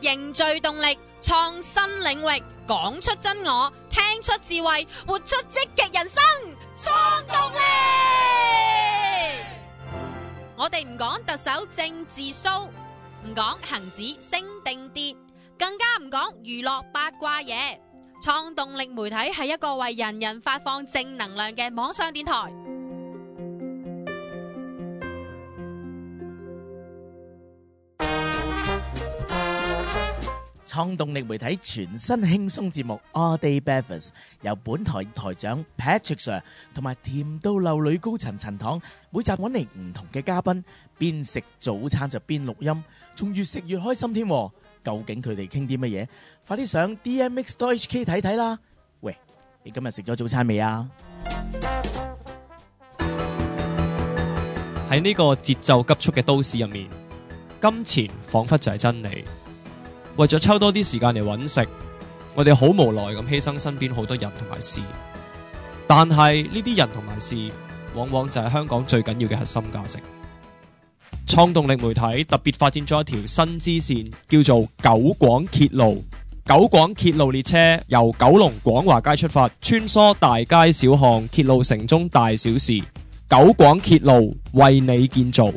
凝聚動力，創新領域，講出真我，聽出智慧，活出積極人生，創動力。我哋唔講特首政治騷，唔講恒指升定跌，更加唔講娛樂八卦嘢。創動力媒體係一個為人人發放正能量嘅網上電台。 創動力媒體全新輕鬆節目 All Day Breakfast 由本台台長 Patrick Sir 同埋甜到流女高層陳糖，每集揾嚟唔同嘅嘉賓，邊食早餐就邊錄音，仲越食越開心添。究竟佢哋傾啲乜嘢？快啲上 DMX.HK 睇睇啦！喂，你今日食咗早餐未啊？ 喺呢個節奏急速嘅都市入面，金錢仿佛就係真理。為咗抽多啲時間嚟揾食，我哋好無奈咁犧牲身邊好多人同埋事。但係呢啲人同埋事，往往就係香港最緊要嘅核心價值。創動力媒體特別發展咗一條新支線，叫做九廣鐵路。九廣鐵路列車由九龍廣華街出發，穿梭大街小巷，鐵路城中大小事。九廣鐵路為你建造。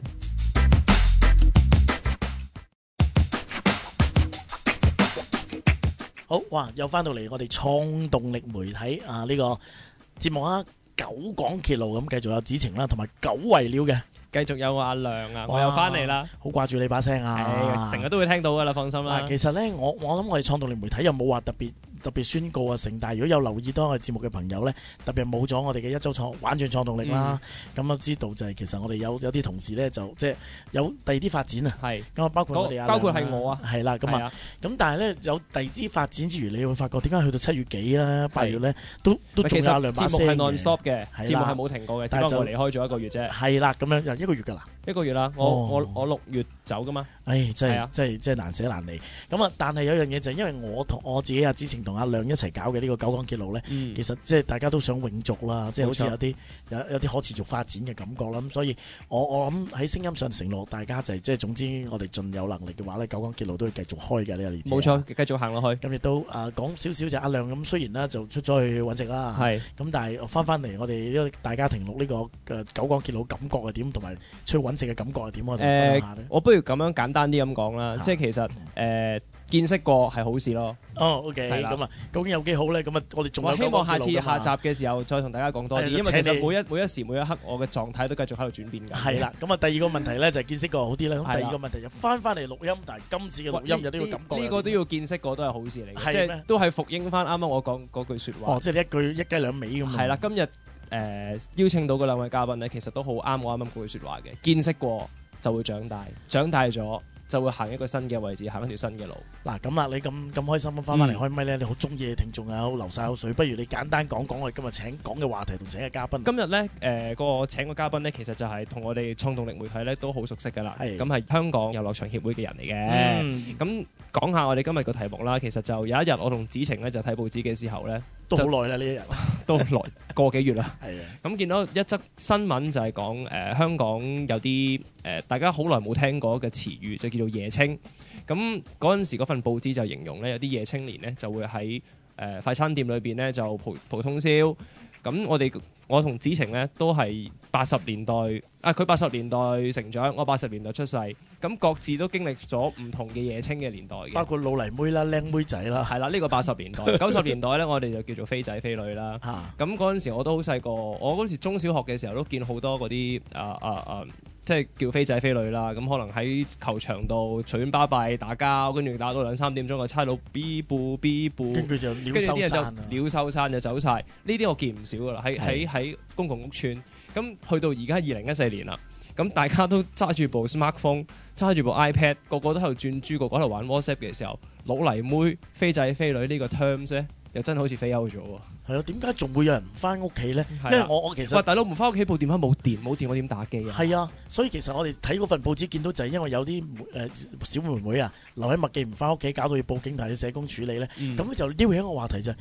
好哇！又翻到嚟我哋創動力媒體呢個節目啊，九廣鐵路咁繼續有子晴啦，同埋久違了嘅， 繼續有阿亮啊，我又翻嚟啦， 好掛住你把聲啊， 成日都會聽到噶啦，放心啦。 其實呢，我諗我哋創動力媒體又冇話特別宣告啊成，但係如果有留意到我哋節目嘅朋友呢，特別冇咗我哋嘅一周玩轉創動力啦，咁都知道就係其實我哋有啲同事呢，就即係有第二啲發展啊，係咁啊，包括我哋包括係我啊，係啦，咁啊，咁但係呢，有第二啲發展之餘，你會發覺點解去到7月幾啦、8月呢，都仲有兩把聲嘅。節目係 non-stop 嘅，節目係冇停過嘅，只不過我離開咗1個月啫。係啦，咁樣又1個月㗎啦，1個月啦，我6月走㗎嘛。唉，真係難捨難離。咁啊，但係有樣嘢就係因為我同我自己阿之前同阿亮一齊搞嘅呢個九廣鐵路呢，其實即係大家都想永續啦，即係好似有啲可持續發展嘅感覺啦。咁所以我諗喺聲音上承諾大家就係即係總之我哋盡有能力嘅話呢，九廣鐵路都會繼續開嘅呢個列車。冇錯，繼續行落去。咁亦都講少少就阿亮咁，雖然呢就出咗去揾食啦，係咁，但係翻嚟我哋呢個大家庭錄呢個九廣鐵路感覺係點，同埋出去揾食嘅感覺係點，我哋分享下呢。我不如咁樣簡單啲咁講啦，即係其實見識過係好事咯。哦 ，OK，咁啊，究竟有幾好咧？咁啊，我哋仲有希望下集嘅時候再同大家講多啲，因為其實每一時每一刻我嘅狀態都繼續喺度轉變緊。係啦，咁啊，第二個問題咧就係見識過好啲啦。咁第二個問題就翻嚟錄音，但係今次嘅錄音有呢個感覺。呢個都要見識過都係好事嚟嘅，即係都係復應翻啱啱我講嗰句説話。哦，即係一雞兩味咁。係啦，今日邀請到嗰兩位嘉賓咧，其實都好啱我啱啱嗰句説話嘅。見識過就會長大，長大咗就會行一個新嘅位置，行一條新嘅路。嗱，咁啦，你咁開心咁翻嚟開咪咧，你好中意嘅聽眾啊，好流晒口水。不如你簡單講我哋今日請講嘅話題同請嘅嘉賓。今日咧，個請個嘉賓咧，其實就係同我哋創動力媒體咧都好熟悉噶啦。咁係香港遊樂場協會嘅人嚟嘅。咁講下我哋今日個題目啦。其實就有一日我同子晴咧就睇報紙嘅時候咧，都好耐啦呢一日，都耐個幾月啦。係啊。咁見到一則新聞就係講香港有啲大家好耐冇聽過嘅詞語，就叫做夜青。咁嗰陣時嗰份報紙就形容咧，有啲夜青年咧就會喺快餐店裏邊咧就蒲通宵。咁我同子晴咧都係80年代佢80年代成長，我80年代出世。咁各自都經歷咗唔同嘅夜青嘅年代嘅，包括老泥妹啦、靚妹仔啦。係啦，呢個80年代。90年代咧，我哋就叫做飛仔飛女啦。咁嗰陣時我都好細個，我嗰陣時中小學嘅時候都見好多嗰啲即係叫飛仔飛女啦，咁可能喺球場度隨便巴閉打交，跟住打到2-3點鐘，個差佬 B 步，跟住就鳥獸散就走晒。呢啲我見唔少噶啦，喺公共屋邨。咁去到而家2014年啦，咁大家都揸住部 smartphone， 揸住部 iPad， 個個都喺度轉珠，個個喺度玩 WhatsApp 嘅時候，老泥妹、飛仔飛女呢個 terms 咧，又真係好似飛歐咗喎。係啊，點解仲會有人唔翻屋企咧？因為我其實大佬唔翻屋企，部電話冇電，我點打機啊？係啊，所以其實我哋睇嗰份報紙見到就係因為有啲小妹妹啊留喺麥記唔翻屋企，搞到要報警同社工處理咧。咁就撩起一個話題就係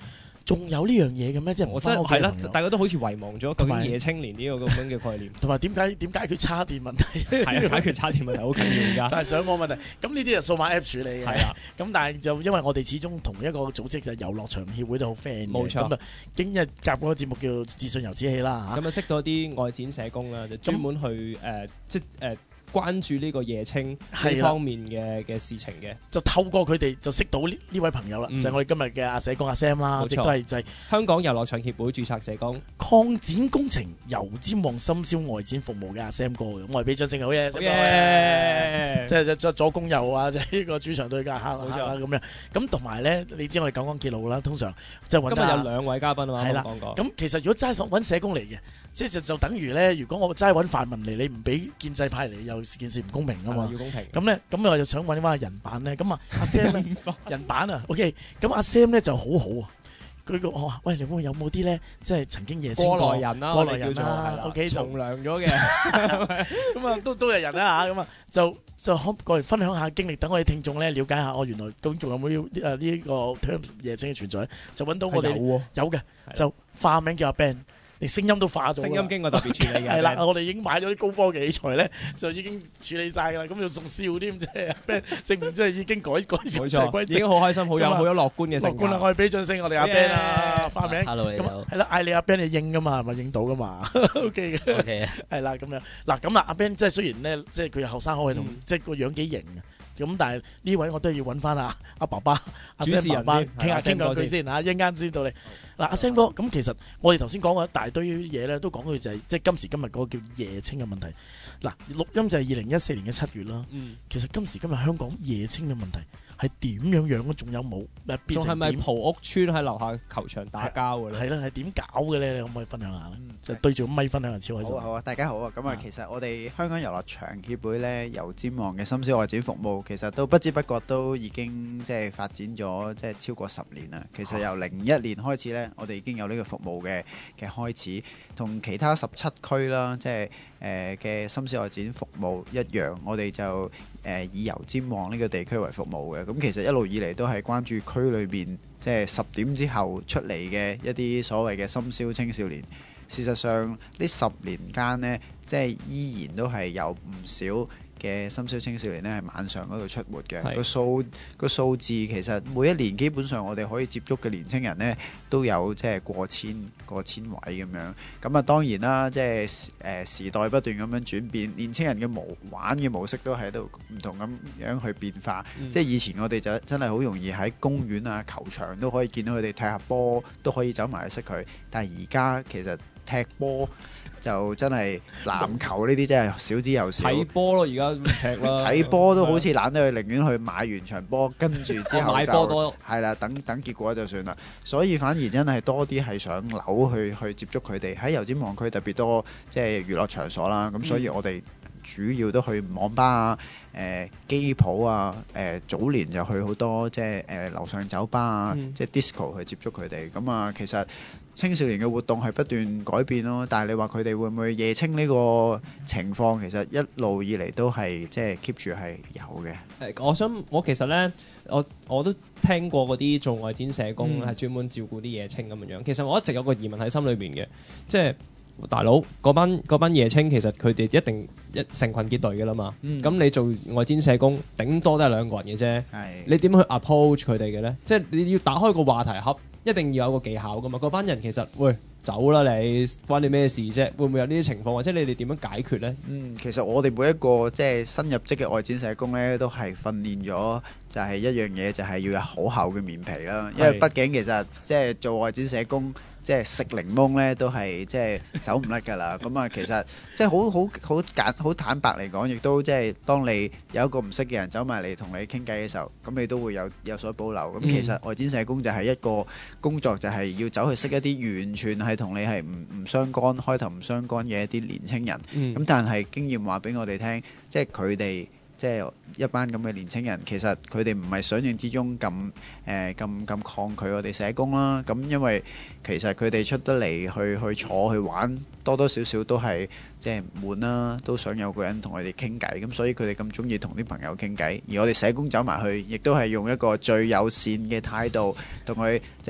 仲有呢樣嘢嘅咩？即係唔我真係係啦翻屋企嘅朋，友大家都好似遺忘咗究同埋竟夜青年呢個咁樣嘅概念， 同埋點解決叉電問題？ 係啊，解決叉電問題好緊要而家。 但係上網問題，咁呢啲係數碼 app 處理嘅。 係啊， 咁但係就因為我哋始終同一個組織就係遊樂場協會都好 friend 嘅， 冇錯咁啊，經日夾嗰個節目叫《自信遊子氣》啦嚇。 咁啊識到啲外展社工啦，就專門去即係關注呢個夜青呢係啦方面嘅事情嘅。 就透過佢哋就識到呢位朋友啦， 嗯就係我哋今日嘅阿社工阿 Sam 啦， 冇錯亦都係就係香港遊樂場協會註冊社工， 擴展工程油尖旺深宵外展服務嘅阿 Sam 哥嘅，我係俾掌聲好嘢， 好 Sam 哥嘢即係左攻右啊，即係呢個主場對家冇錯啦咁樣。咁同埋咧，你知我哋九江鐵路啦，通常即係今日有揾兩位嘉賓啊嘛， 係啦啱啱講過。 咁其實如果齋揾社工嚟嘅，即係就等於咧，如果我齋揾泛民嚟，你唔俾建制派嚟，又件事唔公平啊嘛。 要公平。 咁咧，咁我就想揾翻人版咧，咁啊阿 Sam 咧人版啊，OK，咁阿 Sam 咧就好好啊。佢個我話：喂，你有冇啲咧，即係曾經夜青過來人啦， 過來人我哋叫做啦係啦 ，OK，就從良咗嘅。 咁啊，都係人啦嚇，咁啊就可過嚟分享下經歷，等我哋聽眾咧了解下，我原來咁仲有冇呢個 term 夜青嘅存在，就揾到我哋有喎有嘅， 係就化名叫阿 Ben，你聲音都化到啦， 聲音經過特別處理嘅。 係啦，我哋已經買咗啲高科技器材咧，就已經處理晒㗎啦，咁要送笑添，即係 Ben 證明即係已經改咗冇錯，已規則經好開心，好有咁啊好有樂觀嘅性樂觀啦， 格。 我哋俾掌聲我哋阿 Ben 啊，化名。 Hello，你咁好係啦，嗌你阿 Ben 你應噶嘛，係咪應到噶嘛？OK 嘅。 ，OK 啊， 係啦，咁樣嗱，咁啊，阿 Ben 即係雖然咧，即係佢後生可愛同嗯即係個樣幾型嘅，咁但係呢位我都要揾翻阿爸爸阿主持 Sam 人爸爸先係阿傾下 Sam 傾兩哥先句先嚇，一陣間先到你。嗱，阿 Sam 哥，咁其實我哋頭先講過一大堆嘢咧，都講佢就係即係今時今日嗰個叫夜青嘅問題。嗱，錄音就係2014年嘅7月啦。 嗯， 其實今時今日香港夜青嘅問題係點樣樣咧？仲有冇？變仲係成點？ 咪蒲屋村喺樓下球場打交嘅咧？ 係啦，係點搞嘅咧？你可唔可以分享下咧？ 嗯就對住個咪分享下，超開心好啊。好啊，大家好啊！咁啊啊， 其實我哋香港遊樂場協會呢，油尖旺嘅深宵外展服務，其實都不知不覺都已經即係發展咗即係超過10年啦。其實由01年開始呢，我哋已經有呢個服務嘅開始，同其他17區啦，即係嘅深宵外展服務一樣，我哋就以油尖旺呢個地區為服務嘅。咁其實一路以嚟都係關注區裏邊即係10點之後出嚟嘅一啲所謂嘅深宵青少年。事實上呢10年間呢，即係依然都係有唔少嘅深宵青少年呢係晚上嗰度出沒嘅。 係個數字其實每一年基本上我哋可以接觸嘅年青人呢都有即係過千位咁樣。咁啊當然啦，即係時代不斷咁樣轉變，年青人嘅玩嘅模式都喺度唔同咁樣去變化。即係以前我哋就真係好容易喺公園啊、球場都可以見到佢哋踢下波，都可以走埋去識佢。但係而家其實踢波就真係籃球呢啲真係少之又少。 睇波咯，而家唔踢啦。 睇波都好似懶得去，寧願去買完場波，跟住之後買波就多係啦，等結果就算啦。所以反而真係多啲係上樓去接觸佢哋。喺油尖旺區特別多即係娛樂場所啦，咁所以我哋主要都去網吧啊、機鋪啊、早年就去好多即係樓上酒吧啊、即係 disco 去接觸佢哋。咁啊，其實青少年嘅活動係不斷改變咯，但係你話佢哋會唔會夜青呢個情況，其實一路以嚟都係即係 keep 住係有嘅。 我其實咧，我都聽過嗰啲做外展社工係專門照顧啲夜青咁樣樣。其實我一直有個疑問喺心裏邊嘅，即係大佬嗰班夜青，其實佢哋一定成群結隊嘅啦嘛。咁你做外展社工，頂多都係2個人嘅啫。你點去 approach 佢哋嘅咧？即係你要打開個話題盒，一定要有個技巧噶嘛。嗰班人其實喂，走啦你，關你咩事啫？會唔會有呢啲情況？或者你哋點樣解決咧？ 其實我哋每一個即係新入職嘅外展社工呢，都係訓練咗就係一樣嘢，就係要有好厚嘅面皮啦。因為畢竟其實即係做外展社工，即係食檸檬呢，都係即係走唔甩㗎啦。咁啊，其實即係好坦白嚟講，亦都即係當你有一個唔識嘅人走埋嚟同你傾偈嘅時候，咁你都會有所保留。咁其實外展社工就係一個工作，就係要走去識一啲完全係同你係唔相干、開頭唔相干嘅一啲年青人。咁但係經驗話俾我哋聽，即係佢哋即係一班咁嘅年青人，其實佢哋唔係想象之中咁抗拒我哋社工啦。咁因為其實佢哋出得嚟去坐去玩，多多少少都係即係悶啦，都想有個人同佢哋傾偈。咁所以佢哋咁中意同啲朋友傾偈。而我哋社工走埋去，亦都係用一個最友善嘅態度同佢即係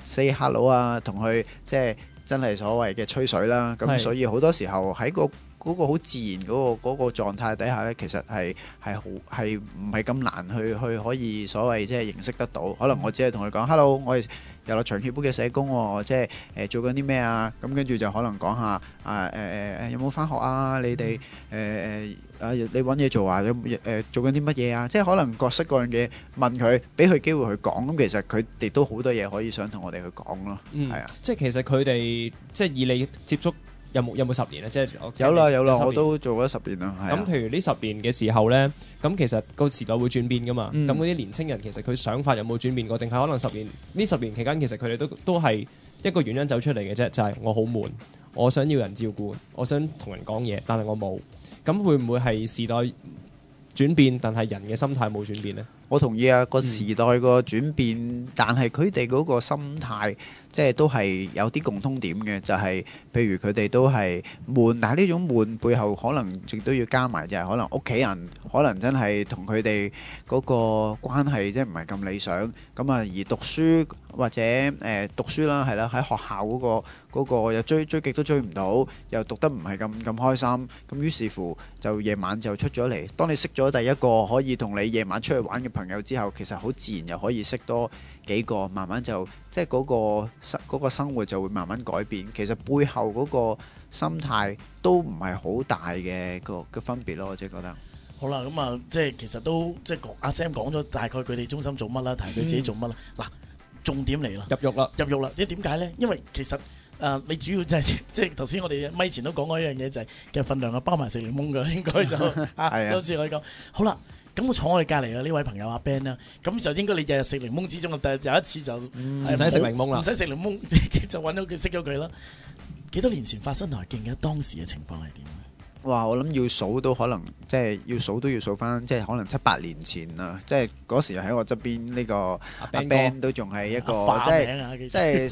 say hello 啊，同佢即係真係所謂嘅吹水啦。咁係所以好多時候喺嗰個好自然嗰個狀態底下呢，其實係唔係咁難去可以所謂即係認識得到。可能我只係同佢講 hello，我係遊樂場協會嘅社工喎，即係做緊啲咩啊？咁跟住就可能講下有冇返學啊？你哋你揾嘢做啊？做緊啲乜嘢啊？即係可能各式各樣嘅問佢，俾佢機會去講。咁其實佢哋都好多嘢可以想同我哋去講咯。係啊， 即係其實佢哋即係以你接觸有冇10年咧？即係有啦， 10年我都做咗10年啦。 咁譬如呢10年嘅時候呢，咁其實個時代會轉變噶嘛。咁嗰啲年青人其實佢想法有冇轉變過？定係可能呢10年期間，其實佢哋都係一個原因走出嚟嘅啫，就係我好悶，我想要人照顧，我想同人講嘢，但係我冇。咁會唔會係時代轉變，但係人嘅心態冇轉變呢？ 我同意啊，個時代個轉變，但係佢哋嗰個心態，即係都係有啲共通點嘅，就係譬如佢哋都係悶，但係呢種悶背後可能亦都要加埋，就係可能屋企人可能真係同佢哋嗰個關係即係唔係咁理想，咁啊而讀書或者讀書啦，係啦，喺學校嗰個又追極都追唔到，又讀得唔係咁開心，咁於是乎就夜晚就出咗嚟。當你識咗第一個可以同你夜晚出去玩嘅朋友之後，其實好自然又可以識多幾個，慢慢就即係嗰個生活就會慢慢改變。其實背後嗰個心態都唔係好大嘅個分別咯，我即係覺得。 好啦，咁啊，即係其實都即係阿 Sam 講咗大概佢哋中心做乜啦，提佢自己做乜啦。嗱，重點嚟啦， 入獄啦， 即係點解咧？因為其實你主要就係即係頭先我哋咪前都講過一樣嘢，就係其實份量係包埋食檸檬㗎，應該就好似我哋講。好啦。咁我坐我哋隔離嘅呢位朋友阿 Ben 啦，咁就應該你日日食檸檬之中嘅有一次就唔使食檸檬啦， 唔使食檸檬就揾到佢識咗佢啦。幾多年前發生同埋記唔記得當時嘅情況係點？ 哇！我諗要數都可能即係要數翻，即係可能7、8年前啦。即係嗰時喺我側邊呢個阿 Ben 都仲係一個即係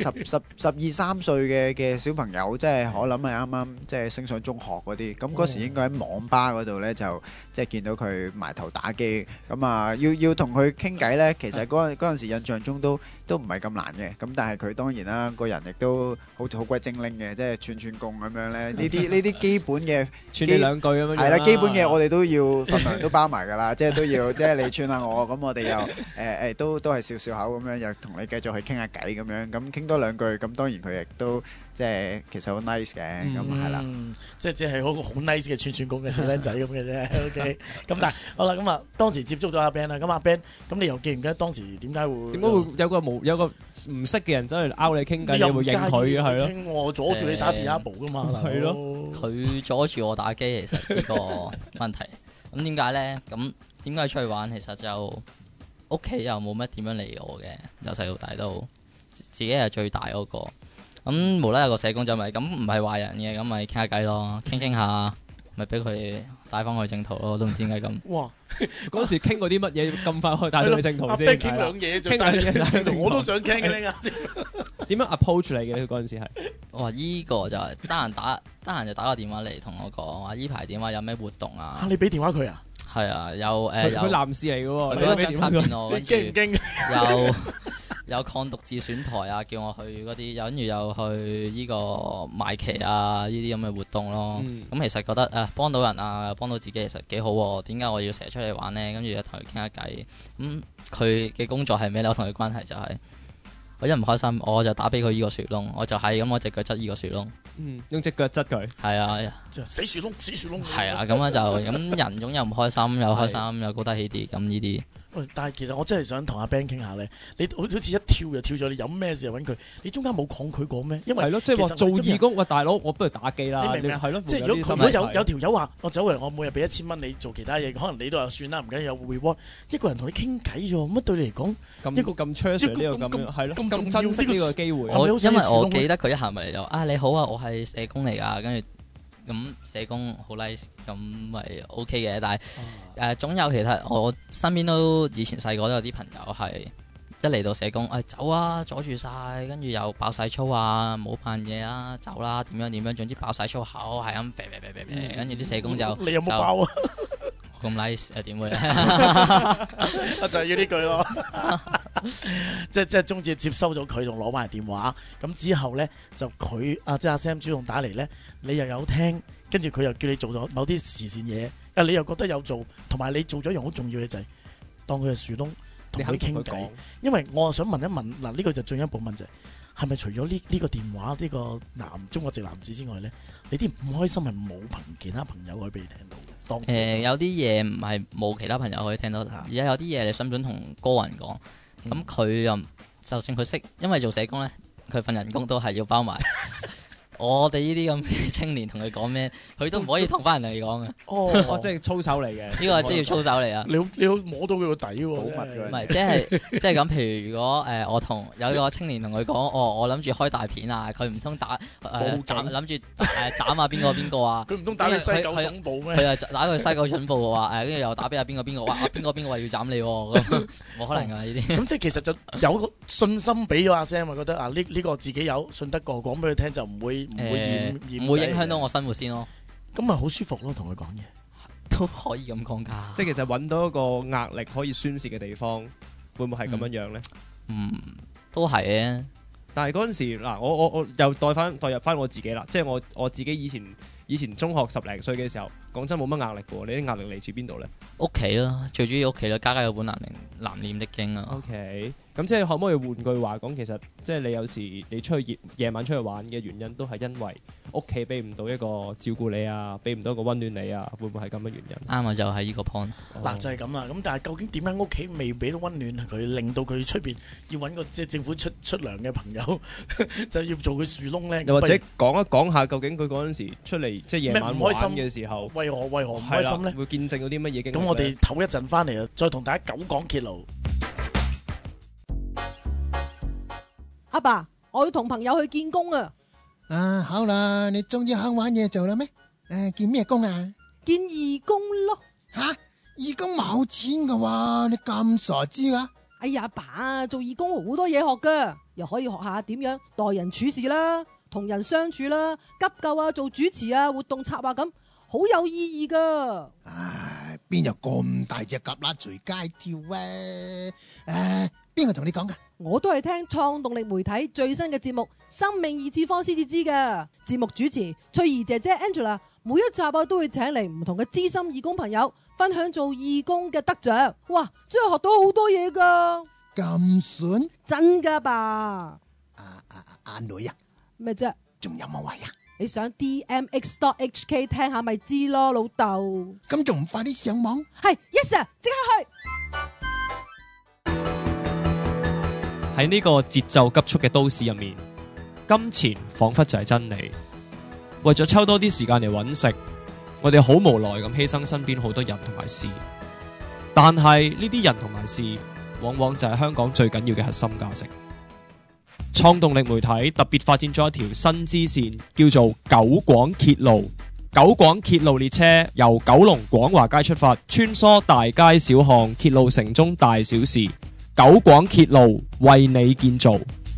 12、13歲嘅小朋友，即係我諗係啱啱即係升上中學嗰啲。咁嗰時應該喺網吧嗰度呢，就即係見到佢埋頭打機。咁啊，要同佢傾偈呢，其實嗰陣時印象中都唔係咁難嘅。咁但係佢當然啦，個人亦都好鬼精靈嘅，即係串貢咁樣咧。呢啲基本嘅。串你兩句咁樣，係啦，基本嘅我哋都要份量都包埋㗎啦，即係都要，即係你串下我，咁我哋又都係笑口咁樣，又同你繼續去傾下偈咁樣，咁傾多兩句，咁當然佢亦都即係其實好 nice 嘅，咁係啦， 即係嗰個好 nice 嘅串貢嘅小僆仔咁嘅啫。OK，咁但係好啦，咁啊當時接觸咗阿 Ben 啦，咁阿 Ben，咁你又記唔記得當時點解會有個唔識嘅人走嚟拗你傾偈，你會應佢嘅係咯？傾我阻住你打第一步㗎嘛，係咯， 佢阻住我打機，其實呢個問題。咁點解呢？咁點解出去玩？其實就屋企又冇乜點樣理我嘅，由細到大都自己係最大嗰個。咁無啦啦有個社工就咪咁唔係壞人嘅，咁咪傾下偈咯，傾下，咪俾佢帶翻去正途咯，都唔知點解咁。哇！ 嗰時傾過啲乜嘢咁快可以帶到去正途先？ 傾兩嘢就帶到正途，我都想傾嘅呢個。 點樣 approach 你嘅嗰陣時係？ 哇！依個就係得閒就打個電話嚟同我講話，依排電話有咩活動啊？ 你俾電話佢啊？ 係啊，有佢男士嚟嘅喎， 佢俾張卡片我，跟住驚唔驚？ 有抗毒自選台啊，叫我去嗰啲，跟住又去呢個賣旗啊，呢啲咁嘅活動咯。咁其實覺得幫到人啊，幫到自己其實幾好喎。點解我要成日出嚟玩呢？跟住又同佢傾下偈。咁佢嘅工作係咩咧？我同佢關係就係我一唔開心，我就打俾佢依個樹窿，我就係咁我隻腳側依個樹窿。 用隻腳側佢。係啊， 死樹窿，死樹窿。 係啊，咁就咁人總有唔開心，有開心，有高低起跌，咁呢啲。 喂，但係其實我真係想同阿 Ben 傾下咧，你好似一跳就跳咗，你有咩事就揾佢，你中間冇抗拒過咩？因為係咯，即係話做義工，喂大佬，我不如打機啦， 你明唔明？係咯，即係如果有條友話我走嚟，我每日俾1000蚊你做其他嘢，可能你都話算啦，唔緊要有 reward。一個人同你傾偈啫喎，乜對你嚟講一個咁 treasure 呢個咁係咯，咁珍惜呢個機會。 因為我記得佢一行埋嚟就你好啊，我係社工嚟㗎，跟住。咁社工好 nice，咁咪 OK 嘅，但係總有其實我身邊都以前細個都有啲朋友係一嚟到社工，走啊，阻住晒，跟住又爆晒粗啊，冇扮嘢啊，走啦，點樣，總之爆晒粗口，係咁，跟住啲社工就你有冇爆啊？ 咁 nice 點會咧？ 我就係要呢句咯，即係終於接收咗佢同攞埋電話，咁之後咧就佢即係阿 Sam 主動打嚟咧，你又有聽，跟住佢又叫你做咗某啲慈善嘢，你又覺得有做，同埋你做咗一樣好重要嘅就係當佢係樹窿同佢傾偈，因為我想問一問嗱，呢個就進一步問就係咪除咗呢個電話呢個中國籍男子之外咧，你啲唔開心係冇其他朋友可以俾你聽到？ 有啲嘢唔係冇其他朋友可以聽到，而家有啲嘢你想唔想同高人講？咁佢又就算佢識，因為做社工咧，佢份人工都係要包埋。我哋呢啲咁嘅青年同佢講咩，佢都唔可以同翻人哋講嘅。 哦，即係操守嚟嘅， 呢個係職業操守嚟啊！ 你要摸到佢個底喎，好密嘅。 唔係，即係咁。譬如如果我同有一個青年同佢講，我諗住開大片啊，佢唔通打諗住斬下邊個啊？ 佢唔通打去西九總部咩？ 佢又打去西九總部嘅話，跟住又打俾邊個，話邊個話要斬你喎，咁冇可能㗎呢啲。 咁即係其實就有個信心俾咗阿 Sam 啊，覺得呢個自己有信得過，講俾佢聽就唔會唔會影響到我生活先咯。 咁咪好舒服咯，同佢講嘢都可以咁講㗎。 即係其實揾到一個壓力可以宣泄嘅地方，會唔會係咁樣樣咧？ 都係嘅。 但係嗰陣時嗱，我又代入翻我自己啦，即係我自己以前中學10零歲嘅時候，講真冇乜壓力嘅喎。你啲壓力嚟自邊度咧？ 屋企咯，最主要屋企咯，家有本難念的經啊。 OK，咁即係可唔可以換句話講，其實即係你有時你夜晚出去玩嘅原因，都係因為屋企俾唔到一個照顧你啊，俾唔到一個溫暖你啊，會唔會係咁嘅原因？ 啱啊，就係呢個 point。 嗱就係咁啦。咁但係究竟點解屋企未俾到溫暖佢，令到佢出邊要揾個即係政府出糧嘅朋友，就要做佢樹窿咧？ 又或者講一講下，究竟佢嗰陣時出嚟即係夜晚玩嘅時候， 為何唔開心咧？ 會見證到啲乜嘢經歷？ 咁我哋唞一陣翻嚟啊，再同大家講揭露。 阿爸，我要同朋友去見工啊！ 好啦，你終於肯玩嘢做啦咩？見咩工啊？ 見義工咯。 吓，義工冇錢噶喎，你咁傻知啊？ 哎呀，阿爸，做義工好多嘢學噶，又可以學下點樣待人處事啦，同人相處啦，急救啊，做主持啊，活動策劃咁，好有意義噶。 唉，邊有咁大隻蛤乸隨街跳啊？邊個同你講噶？ 我都係聽創動力媒體最新嘅節目《生命二次方》先至知噶。節目主持翠兒姐姐 Angela 每一集都會請嚟唔同嘅資深義工朋友分享做義工嘅得獎。哇，真係學到好多嘢噶！ 咁筍真噶吧？ 阿女啊？ 咩啫？ 仲有冇位啊？ 你上 DMX.HK 聽下咪知咯，老豆。 咁仲唔快啲上網？ 係 Yes sir，即刻去。 喺呢個節奏急速嘅都市入面，金錢仿佛就係真理。為咗抽多啲時間嚟揾食，我哋好無奈咁犧牲身邊好多人同埋事。但係呢啲人同埋事，往往就係香港最緊要嘅核心價值。創動力媒體特別發展咗一條新支線，叫做九廣鐵路。九廣鐵路列車由九龍廣華街出發，穿梭大街小巷，鐵路城中大小事。九廣鐵路為你建造。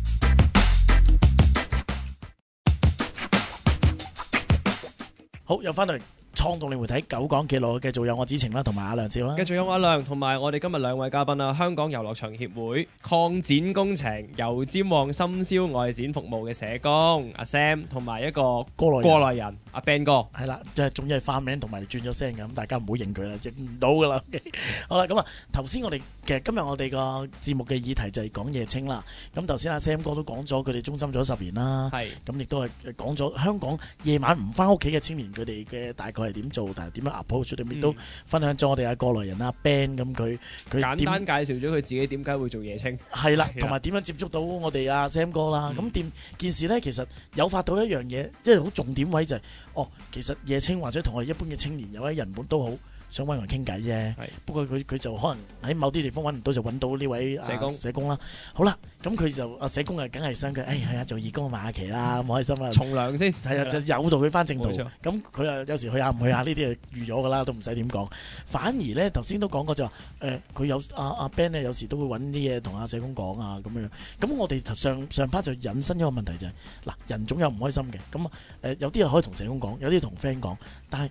好，又翻嚟創動力媒體九廣鐵路，繼續有我子晴啦，同埋阿梁少啦， 繼續有阿亮同埋我哋今日兩位嘉賓啦。香港遊樂場協會擴展工程油尖旺深宵外展服務嘅社工阿 Sam，同埋一個過來人阿 Ben 哥。 係啦，仲要係化名同埋轉咗聲嘅，咁大家唔好認佢啦，認唔到噶啦。好啦，咁啊，頭先其實今日我哋個節目嘅議題就係講夜青啦。咁頭先阿 Sam 哥都講咗，佢哋中心咗10年啦。係。咁亦都係講咗香港夜晚唔翻屋企嘅青年，佢哋嘅大概係點做，但係點樣 approach，亦都分享咗我哋過來人阿 Ben， 咁佢簡單介紹咗佢自己點解會做夜青。 係啦，同埋點樣接觸到我哋阿 Sam 哥啦。咁件事呢，其實誘發到一樣嘢，即係好重點位就係，其實夜青或者同我哋一般嘅青年有啲人本都好想揾人傾偈啫。不過佢就可能喺某啲地方揾唔到，就揾到呢位社工啦。好啦，咁佢就社工梗係想佢，係啊，做義工馬期啦，咁開心啊， 從良先係啊，就誘導佢翻正途。咁佢有時去下唔去下呢啲就預咗噶啦，都唔使點講。反而咧頭先都講過就話佢有阿 Ben 咧，有時都會揾啲嘢同阿社工講啊咁樣。咁我哋上 part 就引申一個問題就係，嗱，人總有唔開心嘅，咁有啲嘢可以同社工講，有啲同 friend 講，但係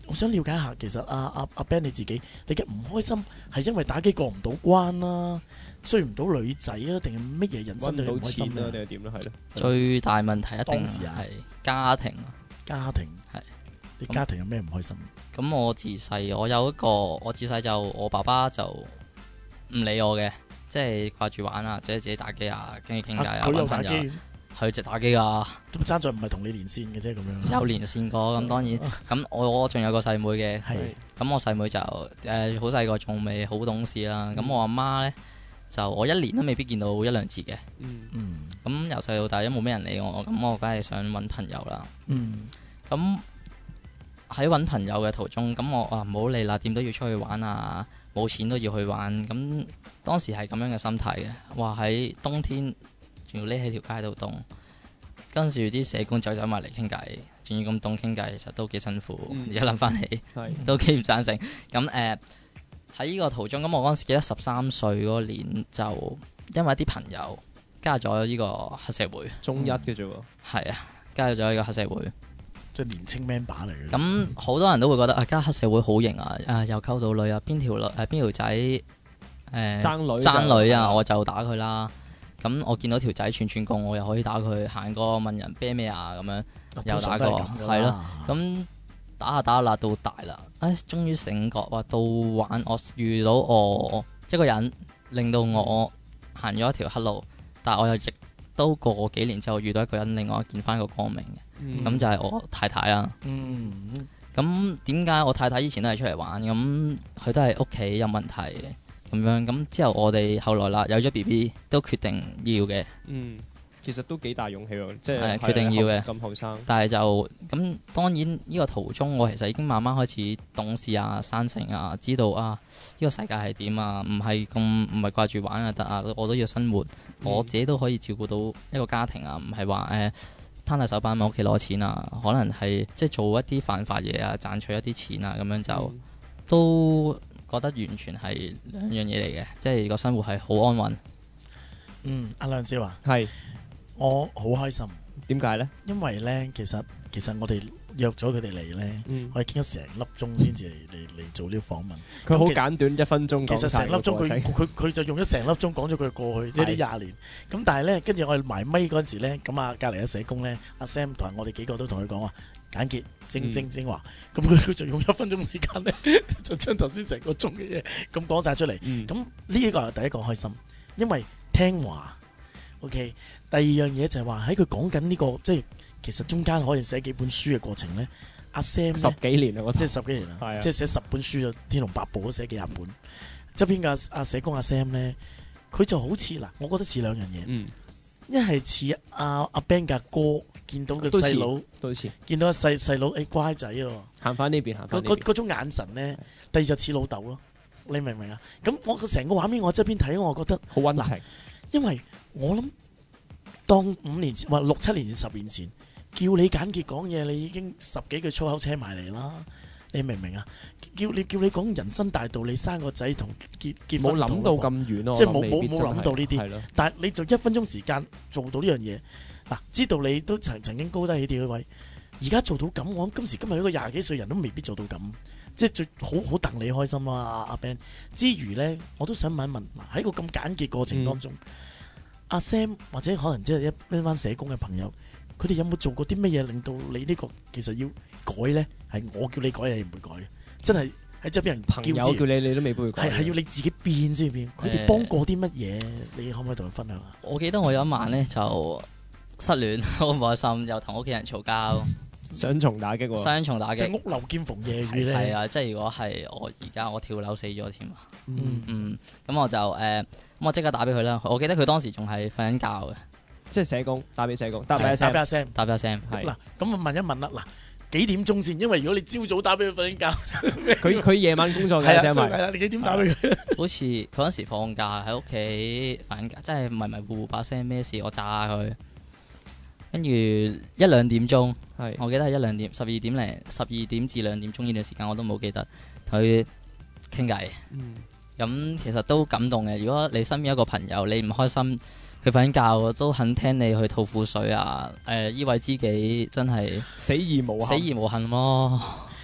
我想了解下，其實阿 Ben 你自己，你嘅唔開心係因為打機過唔到關啦，追唔到女仔啊，定係乜嘢人揾唔生對你唔到錢啊， 開心啊？ 定係點咧？係咯， 最大問題一定當時啊係家庭啊。 家庭係你家庭有咩唔開心？ 咁我自細我自細就我爸爸就唔理我嘅，即係掛住玩啊，即係自己打機啊，跟住傾偈啊， 佢有揾朋友。 打機， 佢就打機㗎， 咁爭在唔係同你連線嘅啫，咁樣。 有連線過咁當然，咁我仲有個細妹嘅， 係咁我細妹就好細個，仲未好懂事啦。咁我阿媽呢，就我一年都未必見到一兩次嘅。 嗯咁由細到大都冇咩人理我，咁我梗係想揾朋友啦。 嗯咁喺揾朋友嘅途中，咁我唔好理啦，點都要出去玩啊，冇錢都要去玩。咁當時係咁樣嘅心態嘅，話喺冬天仲要匿喺條街度凍，跟住啲社工走埋嚟傾偈，仲要咁凍傾偈，其實都幾辛苦。而家諗翻起，都幾唔贊成。咁喺呢個途中，咁我嗰陣時記得13歲嗰年，就因為一啲朋友加入咗呢個黑社會， 中一嘅啫喎。 係啊，加入咗呢個黑社會。 即係年青 man 把嚟嘅。 咁好多人都會覺得加黑社會好型啊！又溝到女啊，邊條仔爭女啊，我就打佢啦。咁我見到條仔串共，我又可以打佢。行過問人啤咩啊咁樣，又打過，係咯。咁打下辣到大啦，終於醒覺話到玩，我遇到我一個人，令到我行咗一條黑路，但係我又亦都過幾年之後遇到一個人，令我見翻個光明嘅。咁就係我太太啦。咁點解我太太以前都係出嚟玩？咁佢都係屋企有問題咁樣。咁之後我哋後來啦有咗 BB 都決定要嘅。 其實都幾大勇氣喎，即係決定要嘅。 咁後生， 但係就咁當然呢個途中，我其實已經慢慢開始懂事啊、生性啊，知道呢個世界係點啊，唔係掛住玩就得啊，我都要生活，我自己都可以照顧到一個家庭啊，唔係話攤大手板喺屋企攞錢啊，可能係即係做一啲犯法嘢啊，賺取一啲錢啊，咁樣就都覺得完全係兩樣嘢嚟嘅，即係個生活係好安穩。 阿亮少啊， 係我好開心。 點解呢？ 因為呢，其實我哋約咗佢哋嚟呢，我哋傾咗成粒鐘先至嚟做呢個訪問。 佢好簡短，1分鐘。 其實成粒鐘佢就用咗成粒鐘講咗佢過去，即係呢20年。咁但係呢，跟住我哋埋咪嗰陣時呢，咁隔離嘅社工呢，阿 Sam 同我哋幾個都同佢講話簡潔精華。咁佢就用1分鐘時間呢，就將頭先成個鐘嘅嘢咁講晒出嚟。咁呢一個係第一個開心，因為聽話。OK，第二樣嘢就係話喺佢講緊呢個，即係其實中間可以寫幾本書嘅過程呢。阿 Sam 10幾年啦， 即係10幾年啦，即係寫10本書就《天龍八部》都寫幾廿本。側邊嘅阿社工阿 Sam 呢，佢就好似嗱，我覺得似兩樣嘢。一係似阿 Ben 嘅哥見到個細佬，見到細佬乖仔咯，行翻呢邊，嗰種眼神呢。第二就似老豆咯，你明唔明啊？咁我成個畫面我側邊睇，我覺得好溫情。因為我諗當5年前或6、7年前、10年前叫你簡潔講嘢，你已經10幾句粗口車埋嚟啦。你明唔明啊？叫你講人生大道理，生個仔同結婚，冇諗到咁遠咯，即係冇諗到呢啲。但係你就1分鐘時間做到呢樣嘢，嗱，知道你都曾經高低起跌嗰位，而家做到咁，我諗今時今日一個20幾歲人都未必做到咁。即係最好戥你開心啦，阿 Ben。之餘呢，我都想問一問，喺個咁簡潔過程當中，阿 Sam 或者可能即係一班社工嘅朋友，佢哋有冇做過啲乜嘢令到你呢個其實要改呢？係我叫你改，你唔會改嘅。真係喺側邊人朋友叫你都未必會改。 係要你自己變先變。佢哋幫過啲乜嘢？你可唔可以同佢分享下？ 我記得我有一晚呢，就失戀，好唔開心，又同屋企人嘈交。 雙重打擊喎， 雙重打擊， 即係屋漏兼逢夜雨咧。 係啊，即係如果係我而家我跳樓死咗添啊。咁我就咁我即刻打俾佢啦。我記得佢當時仲係瞓緊覺嘅， 即係社工打俾社工，打俾阿 Sam。 係嗱，咁我問一問啦，嗱幾點鐘先？因為如果你朝早打俾佢瞓緊覺， 佢夜晚工作嘅啫嘛。 係啦，你幾點打俾佢？ 好似佢嗰時放假喺屋企瞓緊覺，即係迷迷糊糊把聲咩事，我炸佢。跟住1、2點鐘，我記得係1、2點，12點至2點鐘呢段時間我都冇記得同佢傾偈。咁其實都感動嘅。如果你身邊有一個朋友，你唔開心，佢瞓緊覺都肯聽你去吐苦水啊！依位知己真係死而無憾咯。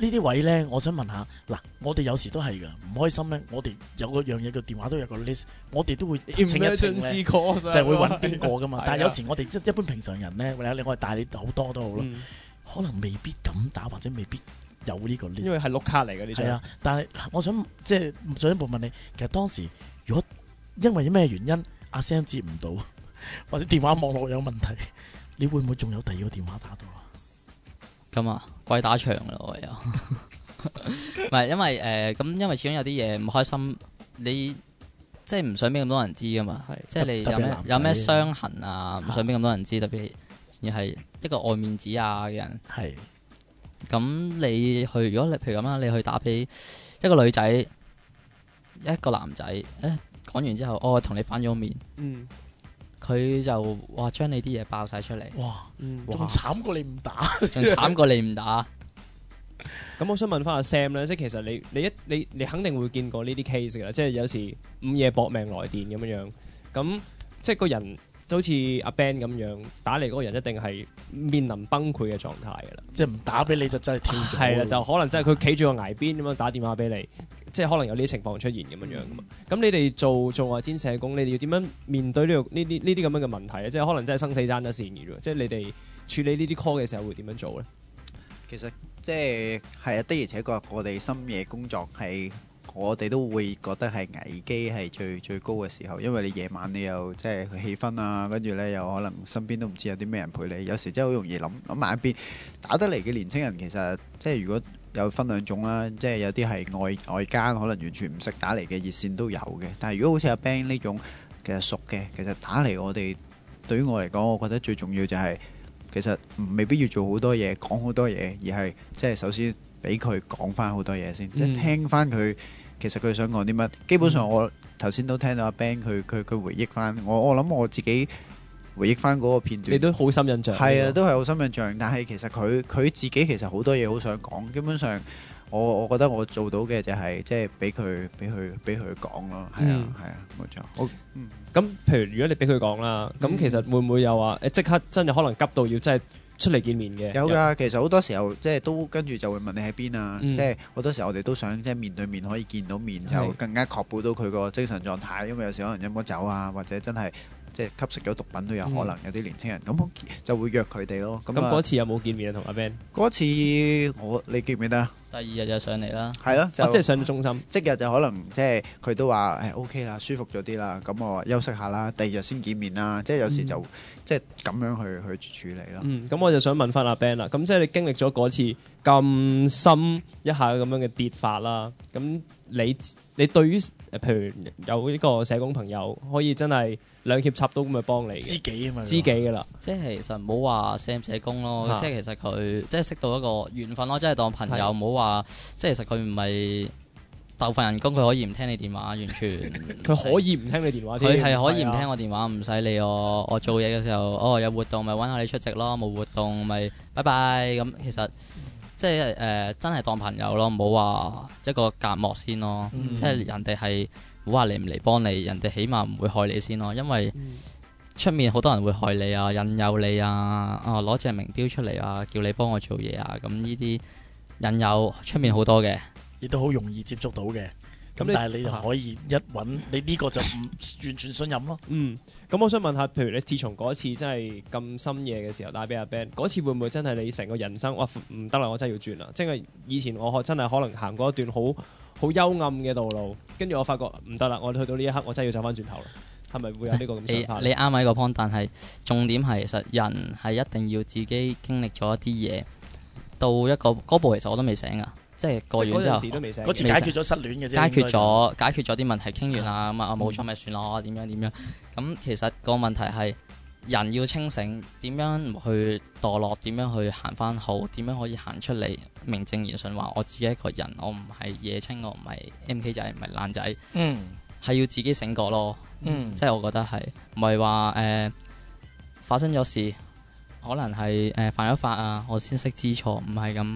呢啲位咧，我想問下嗱，我哋有時都係㗎，唔開心咧，我哋有個樣嘢個電話都有個 list，我哋都會清一清咧，就係會揾邊個噶嘛。但係有時我哋即係一般平常人咧，或者我哋帶你好多都好咯，可能未必敢打或者未必有呢個 list， 因為係碌卡嚟嘅呢張。 係啊，但係我想即係進一步問你，其實當時如果因為咩原因阿 Sam 接唔到，或者電話網絡有問題，你會唔會仲有第二個電話打到啊？ 咁啊，鬼打牆啦我又，唔係因為因為始終有啲嘢唔開心，你即係唔想俾咁多人知噶嘛，即係你有咩傷痕啊，唔想俾咁多人知，特別要係一個愛面子啊嘅人。 係。 咁你去，如果你譬如咁啦，你去打俾一個女仔，一個男仔，講完之後，我同你反咗面，佢就哇將你啲嘢爆晒出嚟， 哇，仲慘過你唔打， 仲慘過你唔打。 咁我想問翻阿 Sam 咧，即係其實你肯定會見過呢啲 case 㗎啦，即係有時午夜搏命來電咁樣樣，咁即係個人都好似阿 Ben 咁樣打嚟嗰個人一定係面臨崩潰嘅狀態㗎啦， 即係唔打俾你就真係跳咗。 係啦，就可能真係佢企住個崖邊咁樣打電話俾你，即係可能有呢啲情況出現咁樣樣㗎嘛。咁你哋做外展社工，你哋要點樣面對呢啲咁樣嘅問題咧？即係可能真係生死爭得線嘅啫。即係你哋處理呢啲 call 嘅時候會點樣做咧？ 其實即係係啊，的而且確我哋深夜工作係我哋都會覺得係危機係最高嘅時候，因為你夜晚你又即係氣氛啊，跟住呢又可能身邊都唔知有啲咩人陪你，有時真係好容易諗埋一邊。打得嚟嘅年青人其實即係如果有分兩種啦，即係有啲係外間可能完全唔識打嚟嘅熱線都有嘅，但係如果好似阿 Ben 呢種其實熟嘅，其實打嚟我哋對於我嚟講，我覺得最重要就係其實未必要做好多嘢，講好多嘢，而係即係首先俾佢講翻好多嘢先，即係聽翻佢其實佢想講啲乜。基本上我頭先都聽到阿 Ben 佢回憶翻，我諗我自己回憶翻嗰個片段， 你都好深印象。 係啊，都係好深印象。但係其實佢自己其實好多嘢好想講，基本上我覺得我做到嘅就係即係俾佢講咯。係啊係啊，冇錯。 咁譬如如果你俾佢講啦，咁其實會唔會又話即刻真係可能急到要真係出嚟見面嘅？ 有㗎，其實好多時候即係都跟住就會問你喺邊啊。即係好多時候我哋都想即係面對面可以見到面，就更加確保到佢個精神狀態。因為有時可能飲咗酒啊，或者真係即係吸食咗毒品都有可能。有啲年輕人咁就會約佢哋咯。咁嗰次有冇見面啊？同阿 Ben 嗰次你記唔記得啊？ 第二日就上嚟啦， 係咯， 即係上咗中心， 即日就可能即係佢都話OK 啦，舒服咗啲啦，咁我話休息下啦，第二日先見面啦，即係有時就即係咁樣去處理咯。 咁我就想問翻阿 Ben 啦，咁即係你經歷咗嗰次咁深一下咁樣嘅跌法啦，咁你對於譬如有呢個社工朋友可以真係兩肋插刀咁去幫你嘅知己啊嘛， 知己㗎啦， 即係其實唔好話社工咯，即係其實佢即係識到一個緣分咯，即係當朋友，唔好話即係其實佢唔係鬥份人工，佢可以唔聽你電話，完全佢可以唔聽你電話， 佢係可以唔聽我電話，唔使理我。我做嘢嘅時候，有活動咪揾下你出席咯，冇活動咪拜拜咁。其實即係真係當朋友咯，唔好話一個隔膜先咯。即係人哋係唔好話嚟唔嚟幫你，人哋起碼唔會害你先咯。因為出面好多人會害你啊，引誘你啊，攞隻名錶出嚟啊，叫你幫我做嘢啊。咁呢啲引誘出面好多嘅， 亦都好容易接觸到嘅。咁但係你就可以一揾你呢個就唔完全信任咯。 咁我想問下，譬如你自從嗰次真係咁深夜嘅時候打俾阿 Ben，嗰次會唔會真係你成個人生哇唔得啦，我真係要轉啦？即係以前我真係可能行過一段好幽暗嘅道路，跟住我發覺唔得啦，我去到呢一刻我真係要走翻轉頭啦。係咪會有呢個咁想法？ 你啱喺個 point， 但係重點係其實人係一定要自己經歷咗一啲嘢，到一個嗰步其實我都未醒啊。即係過完之後， 嗰次解決咗失戀嘅啫， 解決咗啲問題，傾完啦，咁冇錯咪算咯，點樣咁其實個問題係人要清醒，點樣唔去墮落，點樣去行翻好，點樣可以行出嚟名正言順話我自己一個人，我唔係野青，我唔係 MK 仔，唔係爛仔，係要自己醒覺咯。即係我覺得係唔係話發生咗事，可能係犯咗法啊，我先識知錯，唔係咁。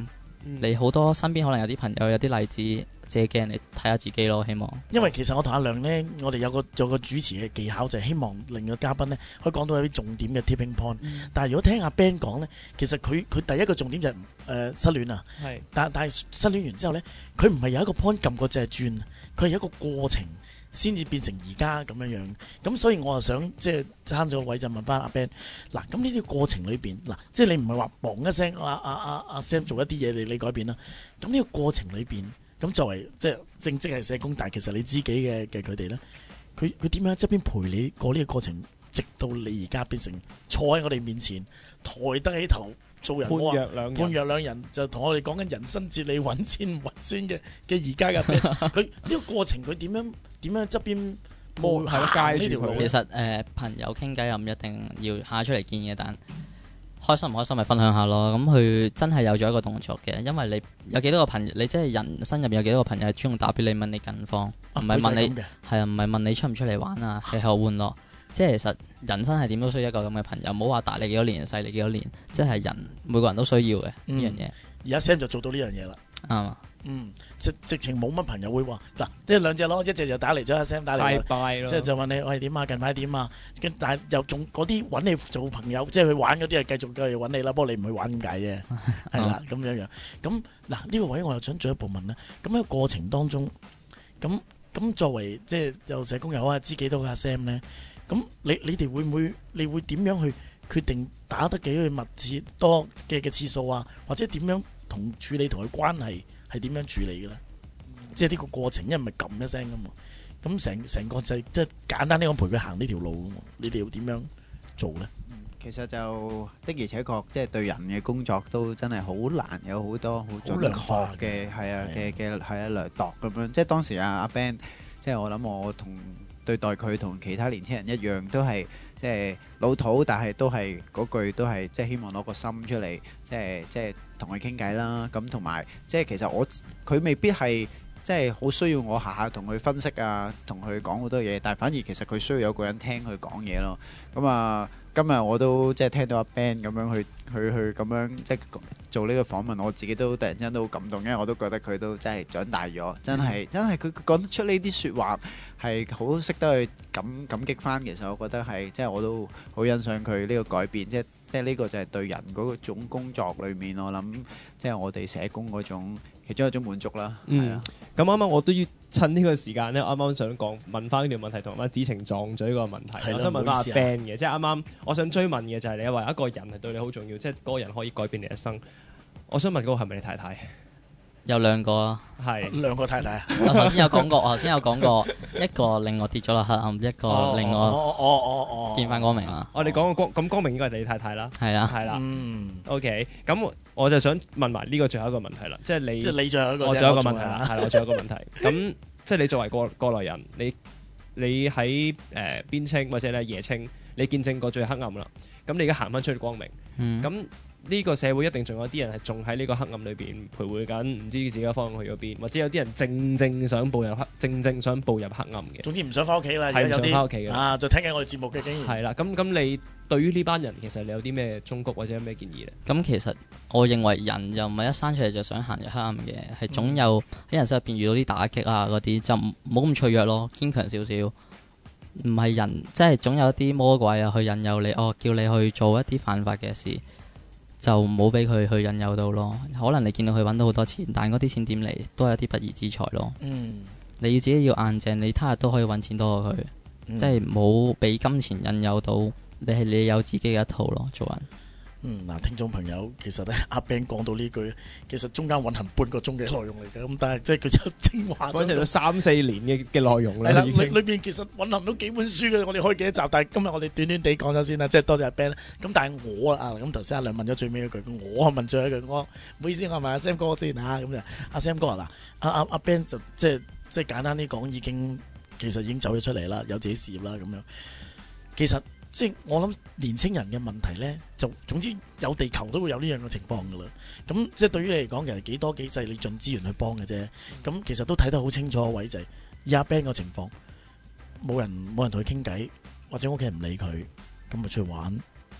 你好多身邊可能有啲朋友有啲例子借鏡嚟睇下自己咯，希望。 因為其實我同阿亮呢，我哋有個主持嘅技巧，就係希望令個嘉賓呢可以講到有啲重點嘅 tipping point。但係如果聽阿 Ben 講呢，其實佢第一個重點就係失戀啊。 係， 但係失戀完之後呢，佢唔係有一個 point 撳個掣轉，佢係有一個過程先至變成而家咁樣樣。咁所以我就想即係爭咗個位就問翻阿 Ben。嗱，咁呢啲過程裏邊，嗱，即係你唔係話嘣一聲阿 Sam 做一啲嘢你改變啦。咁呢個過程裏邊。咁作為即係正職係社工，但係其實你知己嘅佢哋咧，佢點樣側邊陪你過呢個過程，直到你而家變成坐喺我哋面前，抬得起頭做人。判若兩人就同我哋講緊人生哲理，揾錢唔揾錢嘅而家嘅。佢呢個過程佢點樣側邊行呢條路？ 其實朋友傾偈又唔一定要下出嚟見嘅，但開心唔開心咪分享下咯。咁佢真係有咗一個動作嘅，因為你有幾多個朋友，你即係人生入面有幾多個朋友係主動打俾你問你近況，唔係問你係啊，唔係問你出唔出嚟玩啊，吃喝玩樂。即係其實人生係點都需要一個咁嘅朋友，唔好話大你幾多年，細你幾多年，即係人每個人都需要嘅呢樣嘢。 而家 Sam 就做到呢樣嘢啦。 啱啊。 直情冇乜朋友會話嗱，即係兩隻咯，一隻就打嚟咗阿 Sam 打嚟， 拜拜咯， 即係就問你喂點啊，近排點啊？但係又仲嗰啲揾你做朋友，即係去玩嗰啲係繼續揾你啦，不過你唔去玩點解啫？係啦，咁樣樣。咁嗱呢個位我又想進一步問咧，咁喺個過程當中，咁作為即係有社工又好啊，知己都好阿 Sam 咧，咁你哋會唔會你會點樣去決定打得幾去密切多嘅次數啊？或者點樣同處理同佢關係？係點樣處理嘅咧？即係呢個過程，因為唔係撳一聲噶嘛。咁成個就即係簡單啲講，陪佢行呢條路噶嘛。你哋要點樣做咧？ 其實就的而且確，即係對人嘅工作都真係好難，有好多好準確嘅係略度咁樣。即係當時阿 Ben， 即係我諗我對待佢同其他年輕人一樣，都係即係老土，但係都係嗰句都係即係希望攞個心出嚟，即係同佢傾偈啦。咁同埋即係其實佢未必係即係好需要我下下同佢分析啊，同佢講好多嘢，但係反而其實佢需要有個人聽佢講嘢咯。咁啊，今日我都即係聽到阿 Ben 咁樣去咁樣即係做呢個訪問，我自己都突然之間都好感動，因為我都覺得佢都真係長大咗，真係佢講得出呢啲説話係好識得去感激翻。其實我覺得係即係我都好欣賞佢呢個改變，即係呢個就係對人嗰種工作裏面，我諗即係我哋社工嗰種其中一種滿足啦。係啦。 咁啱啱我都要趁呢個時間咧，啱啱想問翻呢條問題，同阿子晴撞嘴個問題。我想問翻阿 Ben 嘅，即係啱啱我想追問嘅就係你話一個人係對你好重要，即係嗰個人可以改變你一生。我想問嗰個係咪你太太？ 有兩個啊， 係兩個太太啊！ 我頭先有講過，一個令我跌咗落黑暗，一個令我見翻光明啊！ 我哋講個咁光明應該係你太太啦， 係啦， 係啦。OK，咁我就想問埋呢個最後一個問題啦，即係你最後一個，我最後一個問題啦，係啦，我最後一個問題。咁即係你作為過來人，你喺邊青或者咧夜青，你見證過最黑暗啦。咁你而家行翻出去光明，咁。呢個社會一定仲有啲人係仲喺呢個黑暗裏邊徘徊緊，唔知自己嘅方向去咗邊，或者有啲人正想步入黑暗嘅。總之唔想翻屋企啦，係唔想翻屋企嘅啊！就聽緊我哋節目嘅經驗。係啦，咁你對於呢班人其實你有啲咩忠告或者有咩建議咧？咁其實我認為人又唔係一生出嚟就想行入黑暗嘅，係總有喺人生入邊遇到啲打擊啊嗰啲，就唔好咁脆弱咯，堅強少少。唔係人，即係總有一啲魔鬼啊去引誘你，叫你去做一啲犯法嘅事。就唔好俾佢去引誘到咯。可能你見到佢揾到好多錢，但嗰啲錢點嚟都係一啲不義之財咯。你要自己要硬淨，你他日都可以揾錢多過佢。即係唔好俾金錢引誘到你有自己嘅一套咯，做人。嗱，聽眾朋友，其實咧阿 Ben 講到呢句，其實中間蘊含半個鐘嘅內容嚟嘅，咁但係即係佢有精華咗，講到3-4年嘅內容咧。係啦，裏邊其實蘊含到幾本書嘅，我哋開幾多集，但係今日我哋短短地講咗先啦，即係多謝阿 Ben。咁但係我啊，咁頭先阿亮問咗最尾一句，我問最後一句，我唔好意思，我問阿 Sam 哥先嚇，咁就阿 Sam 哥嗱，阿 Ben 就即係簡單啲講，其實已經走咗出嚟啦，有自己事業啦咁樣。其實即係我諗年青人嘅問題呢，就總之有地球都會有呢樣嘅情況噶啦。咁即係對於你嚟講，其實幾多幾細，你盡資源去幫嘅啫。咁其實都睇得好清楚個位就係以阿 Ben 個情況，冇人同佢傾偈，或者屋企人唔理佢，咁咪出去玩，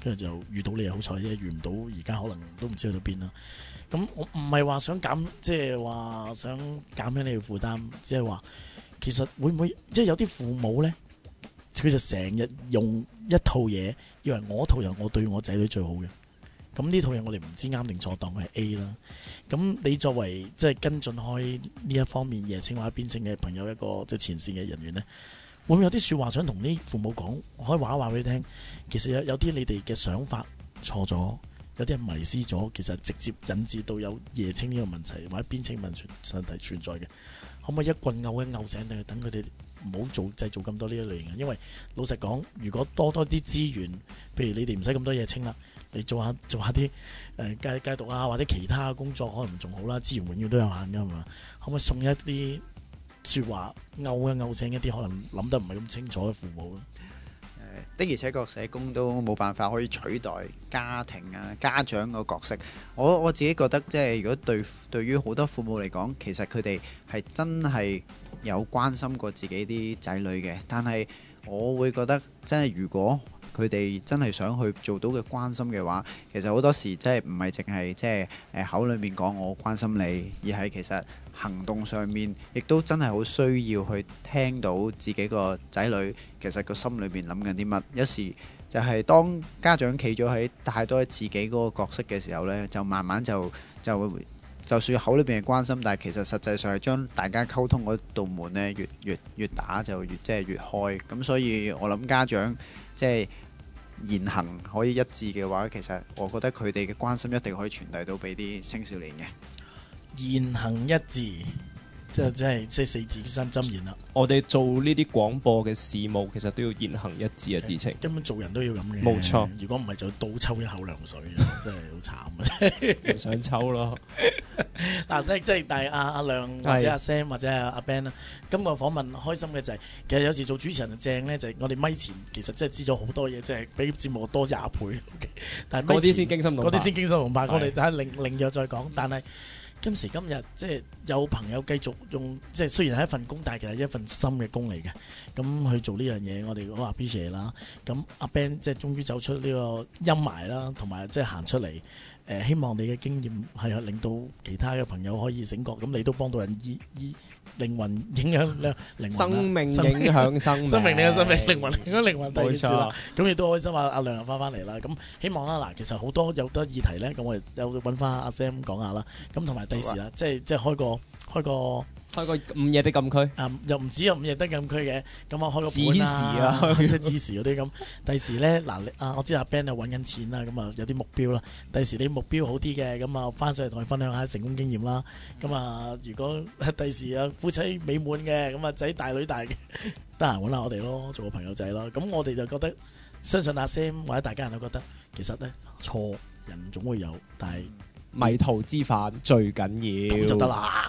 跟住就遇到你係好彩啫，遇唔到而家可能都唔知去到邊啦。咁我唔係話想減，即係話想減輕你嘅負擔，只係話其實會唔會即係有啲父母呢，佢就成日用一套嘢，以為我套人我對我仔女最好嘅。咁呢套嘢我哋唔知啱定錯，當佢係 A 啦。咁你作為即係跟進開呢一方面夜青或者邊青嘅朋友，一個即係前線嘅人員呢，會唔會有啲説話想同啲父母講？可以話俾你聽，其實有啲你哋嘅想法錯咗，有啲人迷失咗，其實直接引致到有夜青呢個問題或者邊青問題存在嘅。可唔可以一棍勾醒佢，等佢哋唔好製造咁多呢一類型嘅？因為老實講，如果多啲資源，譬如你哋唔使咁多夜青啦，你做下啲戒毒啊或者其他工作，可能仲好啦。資源永遠都有限㗎嘛。可唔可以送一啲説話勾醒一啲可能諗得唔係咁清楚嘅父母？ 的而且確社工都冇辦法可以取代家庭啊家長個角色。我自己覺得即係如果對於好多父母嚟講，其實佢哋係真係有關心過自己啲仔女嘅。但係我會覺得真係如果佢哋真係想去做到嘅關心嘅話，其實好多時即係唔係淨係即係口裏面講我關心你，而係其實行動上面亦都真係好需要去聽到自己個仔女其實個心裏面諗緊啲乜。有時就係當家長企咗喺太多自己嗰個角色嘅時候呢，就慢慢就算口裏邊係關心，但係其實實際上係將大家溝通嗰道門呢越打就越即係越開。咁所以我諗家長即係言行可以一致嘅話，其實我覺得佢哋嘅關心一定可以傳遞到俾啲青少年嘅。 言行一致，即係四字真箴言啦。 我哋做呢啲廣播嘅事務，其實都要言行一致啊！知情根本做人都要咁嘅。 冇錯， 如果唔係就倒抽一口涼水，真係好慘啊！ 唔想抽咯。 嗱，即係但係阿亮或者阿 Sam 或者阿 Ben 啦，今個訪問開心嘅就係，其實有時做主持人正咧，就係我哋咪前其實真係知咗好多嘢，即係比節目多20倍。但係嗰啲先驚心動魄，我哋等下另約再講。但係今時今日即係有朋友繼續用，即係雖然係一份工，但係其實係一份心嘅工嚟嘅。咁去做呢樣嘢，我哋好 appreciate 啦。咁阿 Ben 即係終於走出呢個陰霾啦，同埋即係行出嚟。希望你嘅經驗係令到其他嘅朋友可以醒覺，咁你都幫到人靈魂影響靈魂， 生命影響生命， 生命你嘅生命，靈魂影響靈魂， 冇錯。 咁亦都開心話阿亮又翻嚟啦。咁希望啦，嗱，其實好多有得議題咧，咁我哋又揾翻阿 Sam 講下啦。咁同埋第時啦，即係開個午夜的禁區， 又唔止有午夜的禁區嘅，咁我開個本啦，即係指示嗰啲咁。第時咧嗱，我知阿 Ben 又揾緊錢啦，咁啊有啲目標啦。第時你目標好啲嘅，咁啊翻上嚟同佢分享下成功經驗啦。咁啊，如果第時啊夫妻美滿嘅，咁啊仔大女大嘅，得閒揾下我哋咯，做個朋友仔咯。咁我哋就覺得，相信阿 Sam 或者大家人都覺得，其實咧錯人總會有，但係迷途知返最緊要， 咁就得啦。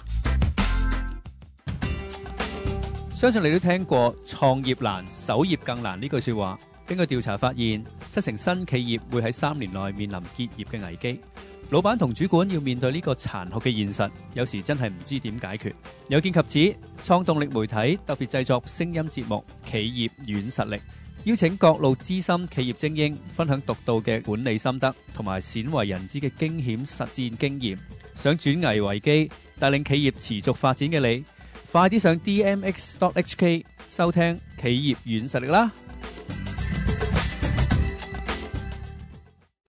相信你都聽過創業難，守業更難呢句說話。經過調查發現，7成新企業會喺3年內面臨結業嘅危機。老闆同主管要面對呢個殘酷嘅現實，有時真係唔知點解決。有見及此，創動力媒體特別製作聲音節目《企業軟實力》，邀請各路資深企業精英分享獨到嘅管理心得同埋鮮為人知嘅驚險實戰經驗。想轉危為機，帶領企業持續發展嘅你，快啲上 DMX.HK 收聽企業軟實力啦！